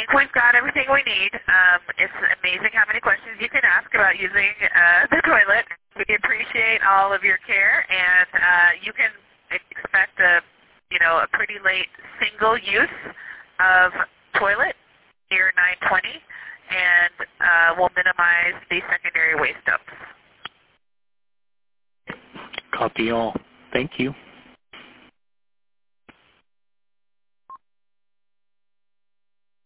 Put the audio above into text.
we've got everything we need. It's amazing how many questions you can ask about using the toilet. We appreciate all of your care, and you can expect a pretty late single use of toilet near 920, and we'll minimize the secondary waste dumps. Copy all. Thank you.